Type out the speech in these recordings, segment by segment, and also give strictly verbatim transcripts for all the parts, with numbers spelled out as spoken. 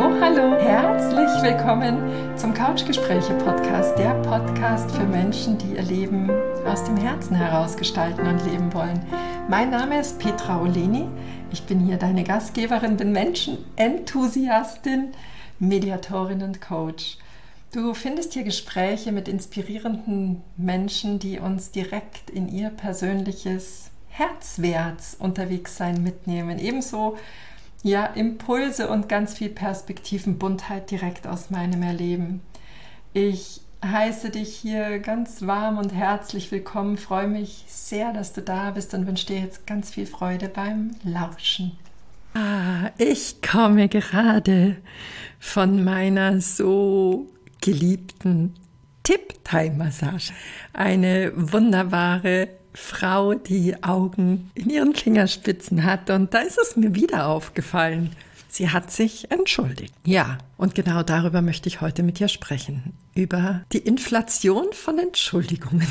Hallo, hallo, herzlich willkommen zum Couchgespräche-Podcast, der Podcast für Menschen, die ihr Leben aus dem Herzen heraus gestalten und leben wollen. Mein Name ist Petra Oleni, ich bin hier deine Gastgeberin, bin Menschenenthusiastin, Mediatorin und Coach. Du findest hier Gespräche mit inspirierenden Menschen, die uns direkt in ihr persönliches Herzwärts unterwegs sein mitnehmen. Ebenso ja, Impulse und ganz viel Perspektivenbuntheit direkt aus meinem Erleben. Ich heiße dich hier ganz warm und herzlich willkommen, freue mich sehr, dass du da bist und wünsche dir jetzt ganz viel Freude beim Lauschen. Ah, ich komme gerade von meiner so geliebten Tip-Thai-Massage. Eine wunderbare Frau, die Augen in ihren Fingerspitzen hat, und da ist es mir wieder aufgefallen. Sie hat sich entschuldigt. Ja, und genau darüber möchte ich heute mit dir sprechen. Über die Inflation von Entschuldigungen,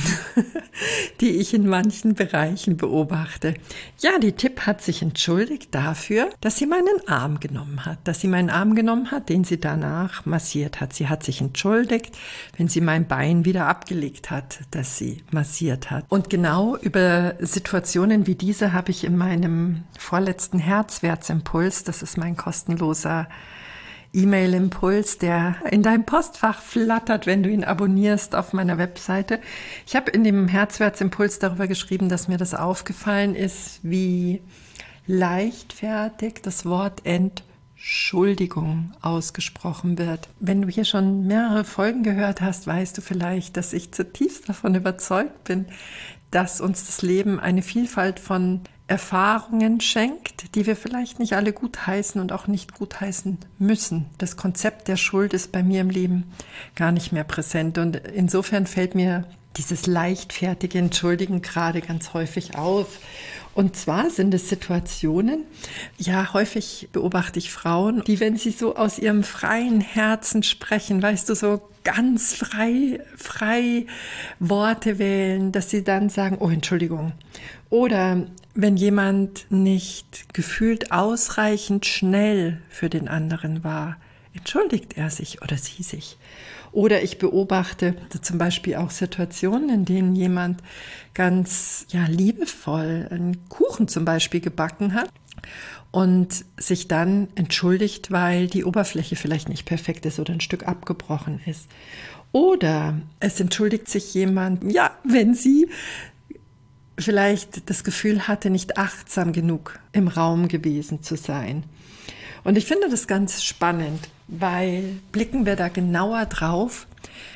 die ich in manchen Bereichen beobachte. Ja, die Tipp hat sich entschuldigt dafür, dass sie meinen Arm genommen hat. Dass sie meinen Arm genommen hat, den sie danach massiert hat. Sie hat sich entschuldigt, wenn sie mein Bein wieder abgelegt hat, das sie massiert hat. Und genau über Situationen wie diese habe ich in meinem vorletzten Herzwärtsimpuls, das ist mein kostenloser E-Mail-Impuls, der in deinem Postfach flattert, wenn du ihn abonnierst auf meiner Webseite. Ich habe in dem Herzwärtsimpuls darüber geschrieben, dass mir das aufgefallen ist, wie leichtfertig das Wort Entschuldigung ausgesprochen wird. Wenn du hier schon mehrere Folgen gehört hast, weißt du vielleicht, dass ich zutiefst davon überzeugt bin, dass uns das Leben eine Vielfalt von Erfahrungen schenkt, die wir vielleicht nicht alle gutheißen und auch nicht gutheißen müssen. Das Konzept der Schuld ist bei mir im Leben gar nicht mehr präsent, und insofern fällt mir dieses leichtfertige Entschuldigen gerade ganz häufig auf. Und zwar sind es Situationen, ja, häufig beobachte ich Frauen, die, wenn sie so aus ihrem freien Herzen sprechen, weißt du, so ganz frei, frei Worte wählen, dass sie dann sagen, oh, Entschuldigung. Oder wenn jemand nicht gefühlt ausreichend schnell für den anderen war, entschuldigt er sich oder sie sich. Oder ich beobachte zum Beispiel auch Situationen, in denen jemand ganz ja, liebevoll einen Kuchen zum Beispiel gebacken hat und sich dann entschuldigt, weil die Oberfläche vielleicht nicht perfekt ist oder ein Stück abgebrochen ist. Oder es entschuldigt sich jemand, ja, wenn sie vielleicht das Gefühl hatte, nicht achtsam genug im Raum gewesen zu sein. Und ich finde das ganz spannend, weil blicken wir da genauer drauf,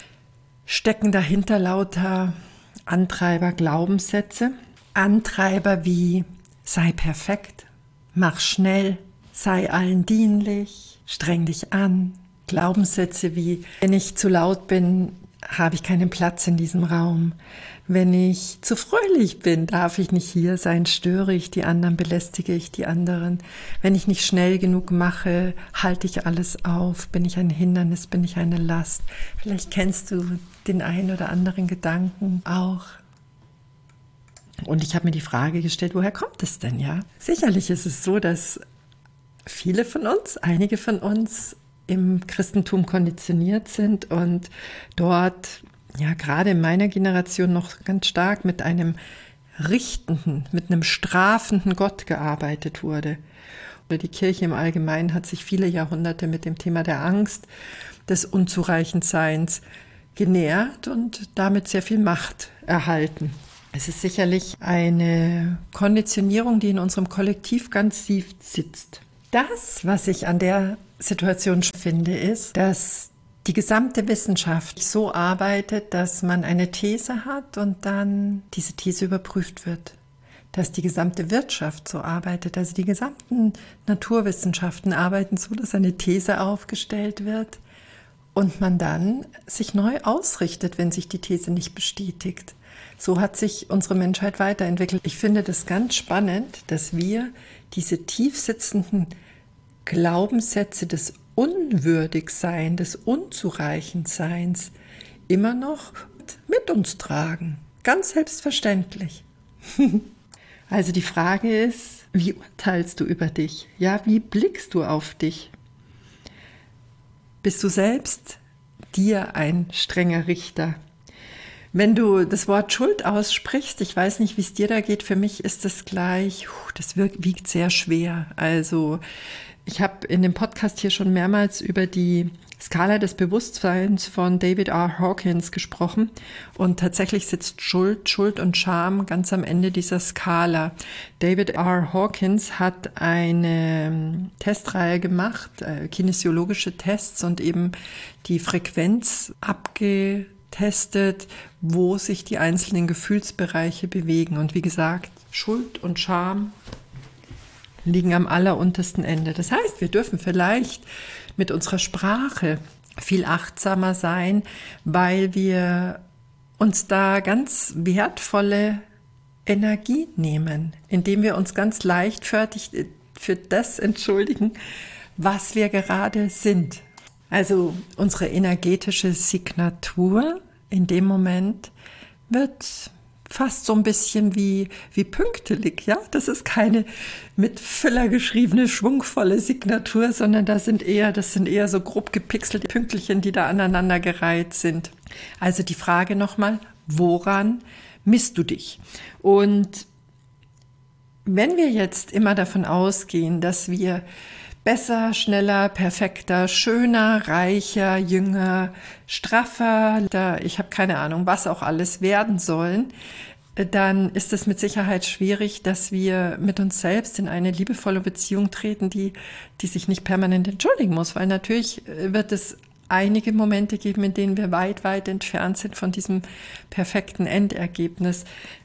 stecken dahinter lauter Antreiber, Glaubenssätze. Antreiber wie sei perfekt, mach schnell, sei allen dienlich, streng dich an. Glaubenssätze wie wenn ich zu laut bin, habe ich keinen Platz in diesem Raum. Wenn ich zu fröhlich bin, darf ich nicht hier sein, störe ich die anderen, belästige ich die anderen. Wenn ich nicht schnell genug mache, halte ich alles auf, bin ich ein Hindernis, bin ich eine Last. Vielleicht kennst du den einen oder anderen Gedanken auch. Und ich habe mir die Frage gestellt, woher kommt es denn, ja? Sicherlich ist es so, dass viele von uns, einige von uns im Christentum konditioniert sind und dort, ja, gerade in meiner Generation noch ganz stark mit einem richtenden, mit einem strafenden Gott gearbeitet wurde. Die Kirche im Allgemeinen hat sich viele Jahrhunderte mit dem Thema der Angst, des Unzureichendseins genährt und damit sehr viel Macht erhalten. Es ist sicherlich eine Konditionierung, die in unserem Kollektiv ganz tief sitzt. Das, was ich an der Situation finde, ist, dass die gesamte Wissenschaft so arbeitet, dass man eine These hat und dann diese These überprüft wird. Dass die gesamte Wirtschaft so arbeitet, also die gesamten Naturwissenschaften arbeiten so, dass eine These aufgestellt wird und man dann sich neu ausrichtet, wenn sich die These nicht bestätigt. So hat sich unsere Menschheit weiterentwickelt. Ich finde das ganz spannend, dass wir diese tief sitzenden Glaubenssätze des Unwürdigseins, des Unzureichendseins immer noch mit uns tragen. Ganz selbstverständlich. Also die Frage ist, wie urteilst du über dich? Ja, wie blickst du auf dich? bist du selbst dir ein strenger Richter. Wenn du das Wort Schuld aussprichst, ich weiß nicht, wie es dir da geht, für mich ist das gleich, das wiegt sehr schwer. Also ich habe in dem Podcast hier schon mehrmals über die Skala des Bewusstseins von David R. Hawkins gesprochen und tatsächlich sitzt Schuld, Schuld und Scham ganz am Ende dieser Skala. David R. Hawkins hat eine Testreihe gemacht, äh, kinesiologische Tests und eben die Frequenz abgetestet, wo sich die einzelnen Gefühlsbereiche bewegen. Und wie gesagt, Schuld und Scham liegen am alleruntersten Ende. Das heißt, wir dürfen vielleicht mit unserer Sprache viel achtsamer sein, weil wir uns da ganz wertvolle Energie nehmen, indem wir uns ganz leichtfertig für das entschuldigen, was wir gerade sind. Also unsere energetische Signatur in dem Moment wird fast so ein bisschen wie, wie pünktelig, ja. Das ist keine mit Füller geschriebene, schwungvolle Signatur, sondern das sind eher, das sind eher so grob gepixelte Pünktchen, die da aneinandergereiht sind. Also die Frage nochmal, woran misst du dich? Und wenn wir jetzt immer davon ausgehen, dass wir besser, schneller, perfekter, schöner, reicher, jünger, straffer, da, ich habe keine Ahnung, was auch alles werden sollen, dann ist es mit Sicherheit schwierig, dass wir mit uns selbst in eine liebevolle Beziehung treten, die, die sich nicht permanent entschuldigen muss, weil natürlich wird es einige Momente geben, in denen wir weit, weit entfernt sind von diesem perfekten Endergebnis.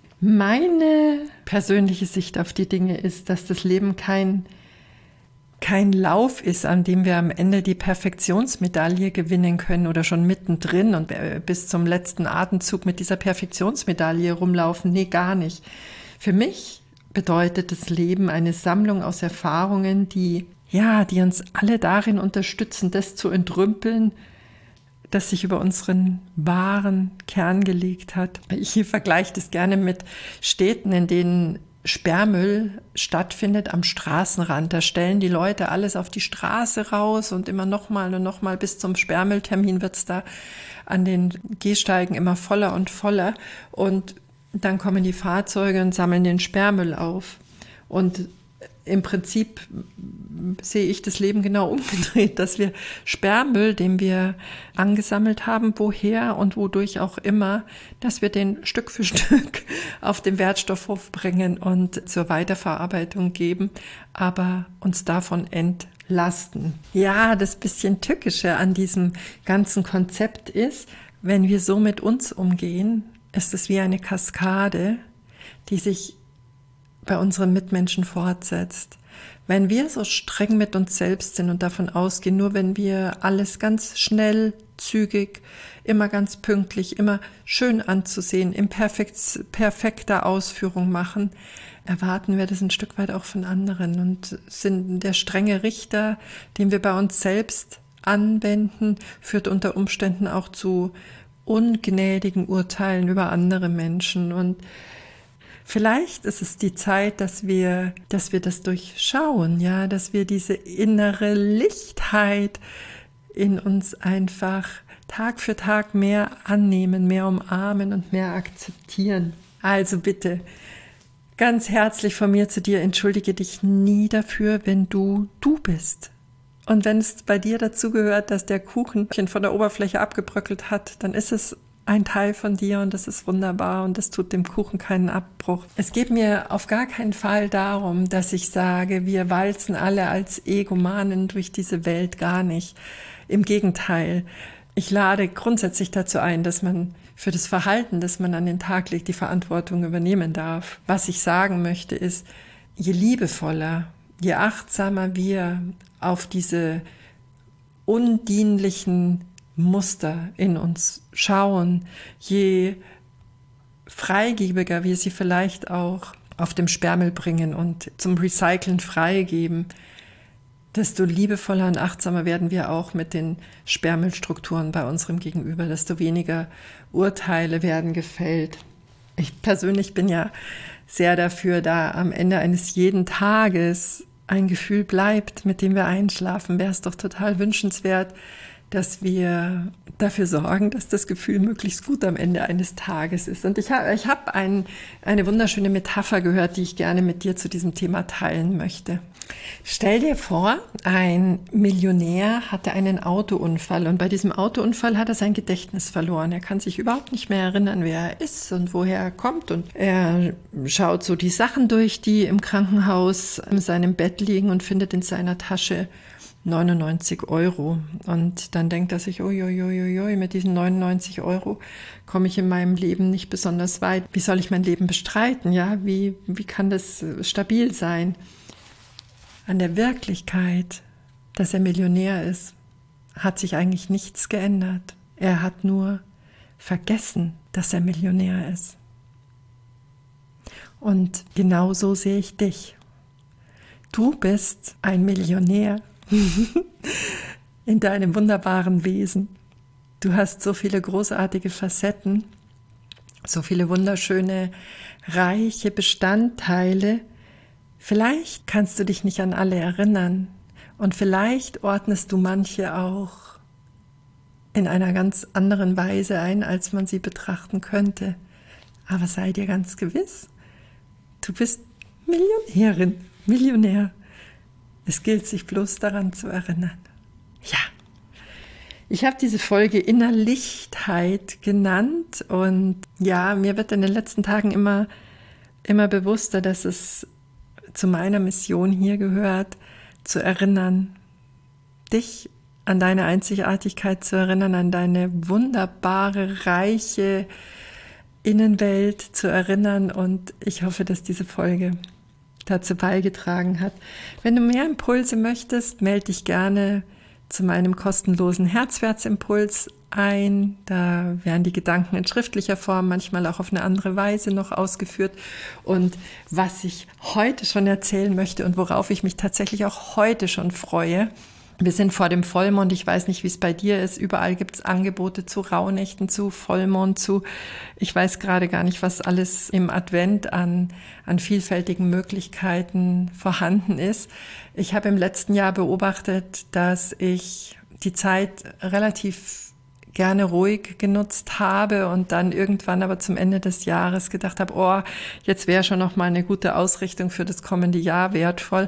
Meine persönliche Sicht auf die Dinge ist, dass das Leben kein kein Lauf ist, an dem wir am Ende die Perfektionsmedaille gewinnen können oder schon mittendrin und bis zum letzten Atemzug mit dieser Perfektionsmedaille rumlaufen. Nee, gar nicht. Für mich bedeutet das Leben eine Sammlung aus Erfahrungen, die, ja, die uns alle darin unterstützen, das zu entrümpeln, das sich über unseren wahren Kern gelegt hat. Ich vergleiche das gerne mit Städten, in denen Sperrmüll stattfindet am Straßenrand. Da stellen die Leute alles auf die Straße raus und immer nochmal und nochmal bis zum Sperrmülltermin wird es da an den Gehsteigen immer voller und voller. Und dann kommen die Fahrzeuge und sammeln den Sperrmüll auf. Und im Prinzip sehe ich das Leben genau umgedreht, dass wir Sperrmüll, den wir angesammelt haben, woher und wodurch auch immer, dass wir den Stück für Stück auf den Wertstoffhof bringen und zur Weiterverarbeitung geben, aber uns davon entlasten. Ja, das bisschen Tückische an diesem ganzen Konzept ist, wenn wir so mit uns umgehen, ist es wie eine Kaskade, die sich bei unseren Mitmenschen fortsetzt. Wenn wir so streng mit uns selbst sind und davon ausgehen, nur wenn wir alles ganz schnell, zügig, immer ganz pünktlich, immer schön anzusehen, in perfekt, perfekter Ausführung machen, erwarten wir das ein Stück weit auch von anderen und sind der strenge Richter, den wir bei uns selbst anwenden, führt unter Umständen auch zu ungnädigen Urteilen über andere Menschen. Und vielleicht ist es die Zeit, dass wir, dass wir das durchschauen, ja, dass wir diese innere Lichtheit in uns einfach Tag für Tag mehr annehmen, mehr umarmen und mehr akzeptieren. Also bitte, ganz herzlich von mir zu dir, entschuldige dich nie dafür, wenn du du bist. Und wenn es bei dir dazu gehört, dass der Kuchen von der Oberfläche abgebröckelt hat, dann ist es ein Teil von dir und das ist wunderbar und das tut dem Kuchen keinen Abbruch. Es geht mir auf gar keinen Fall darum, dass ich sage, wir walzen alle als Egomanen durch diese Welt, gar nicht. Im Gegenteil, ich lade grundsätzlich dazu ein, dass man für das Verhalten, das man an den Tag legt, die Verantwortung übernehmen darf. Was ich sagen möchte ist, je liebevoller, je achtsamer wir auf diese undienlichen Muster in uns schauen, je freigebiger wir sie vielleicht auch auf dem Sperrmüll bringen und zum Recyceln freigeben, desto liebevoller und achtsamer werden wir auch mit den Sperrmüllstrukturen bei unserem Gegenüber, desto weniger Urteile werden gefällt. Ich persönlich bin ja sehr dafür, da am Ende eines jeden Tages ein Gefühl bleibt, mit dem wir einschlafen, wäre es doch total wünschenswert, dass wir dafür sorgen, dass das Gefühl möglichst gut am Ende eines Tages ist. Und ich habe ich hab ein, eine wunderschöne Metapher gehört, die ich gerne mit dir zu diesem Thema teilen möchte. Stell dir vor, ein Millionär hatte einen Autounfall und bei diesem Autounfall hat er sein Gedächtnis verloren. Er kann sich überhaupt nicht mehr erinnern, wer er ist und woher er kommt. Und er schaut so die Sachen durch, die im Krankenhaus in seinem Bett liegen und findet in seiner Tasche neunundneunzig Euro. Und dann denkt er sich, uiuiuiui, mit diesen neunundneunzig Euro komme ich in meinem Leben nicht besonders weit. Wie soll ich mein Leben bestreiten? Ja, wie, wie kann das stabil sein? An der Wirklichkeit, dass er Millionär ist, hat sich eigentlich nichts geändert. Er hat nur vergessen, dass er Millionär ist. Und genau so sehe ich dich. Du bist ein Millionär in deinem wunderbaren Wesen. Du hast so viele großartige Facetten, so viele wunderschöne, reiche Bestandteile. Vielleicht kannst du dich nicht an alle erinnern und vielleicht ordnest du manche auch in einer ganz anderen Weise ein, als man sie betrachten könnte. Aber sei dir ganz gewiss, du bist Millionärin, Millionär. Es gilt, sich bloß daran zu erinnern. Ja, ich habe diese Folge Innerlichtheit genannt und ja, mir wird in den letzten Tagen immer, immer bewusster, dass es zu meiner Mission hier gehört, zu erinnern, dich an deine Einzigartigkeit zu erinnern, an deine wunderbare, reiche Innenwelt zu erinnern und ich hoffe, dass diese Folge dazu beigetragen hat. Wenn du mehr Impulse möchtest, melde dich gerne zu meinem kostenlosen Herzwertsimpuls ein. Da werden die Gedanken in schriftlicher Form, manchmal auch auf eine andere Weise noch ausgeführt. Und was ich heute schon erzählen möchte und worauf ich mich tatsächlich auch heute schon freue, wir sind vor dem Vollmond, ich weiß nicht, wie es bei dir ist, überall gibt es Angebote zu Rauhnächten, zu Vollmond, zu, ich weiß gerade gar nicht, was alles im Advent an, an vielfältigen Möglichkeiten vorhanden ist. Ich habe im letzten Jahr beobachtet, dass ich die Zeit relativ gerne ruhig genutzt habe und dann irgendwann aber zum Ende des Jahres gedacht habe, oh, jetzt wäre schon noch mal eine gute Ausrichtung für das kommende Jahr wertvoll.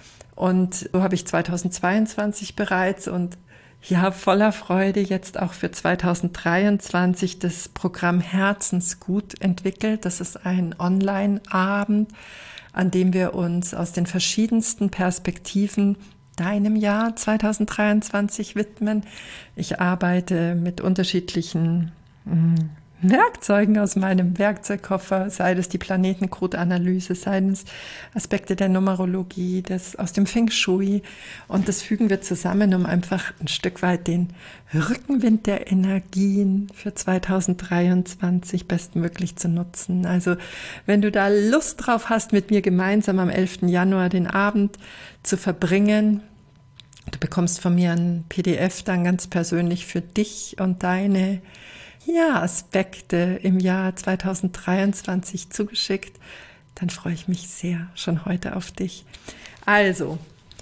Und so habe ich zweitausendzweiundzwanzig bereits und ja, voller Freude jetzt auch für zweitausenddreiundzwanzig das Programm Herzensgut entwickelt. Das ist ein Online-Abend, an dem wir uns aus den verschiedensten Perspektiven deinem Jahr zweitausenddreiundzwanzig widmen. Ich arbeite mit unterschiedlichen mh, Werkzeugen aus meinem Werkzeugkoffer, sei es die Planetencode-Analyse, sei es Aspekte der Numerologie, das aus dem Feng Shui. Und das fügen wir zusammen, um einfach ein Stück weit den Rückenwind der Energien für zweitausenddreiundzwanzig bestmöglich zu nutzen. Also wenn du da Lust drauf hast, mit mir gemeinsam am elften Januar den Abend zu verbringen, du bekommst von mir ein P D F dann ganz persönlich für dich und deine ja, Aspekte im Jahr zweitausenddreiundzwanzig zugeschickt, dann freue ich mich sehr schon heute auf dich. Also,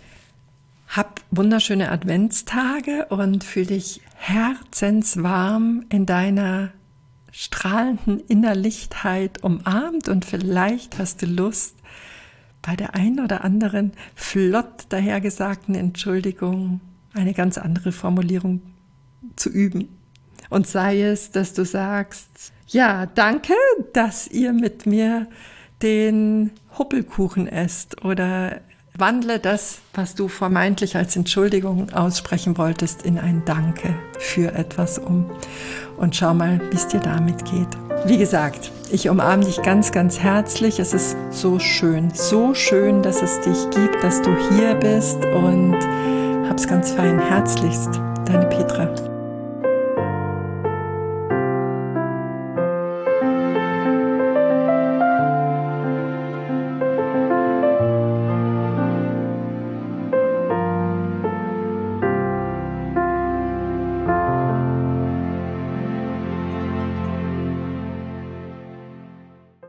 hab wunderschöne Adventstage und fühl dich herzenswarm in deiner strahlenden Innerlichtheit umarmt und vielleicht hast du Lust, bei der einen oder anderen flott dahergesagten Entschuldigung eine ganz andere Formulierung zu üben. Und sei es, dass du sagst, ja, danke, dass ihr mit mir den Huppelkuchen esst oder wandle das, was du vermeintlich als Entschuldigung aussprechen wolltest, in ein Danke für etwas um. Und schau mal, wie es dir damit geht. Wie gesagt, ich umarme dich ganz, ganz herzlich. Es ist so schön, so schön, dass es dich gibt, dass du hier bist und hab's ganz fein. Herzlichst, deine Petra.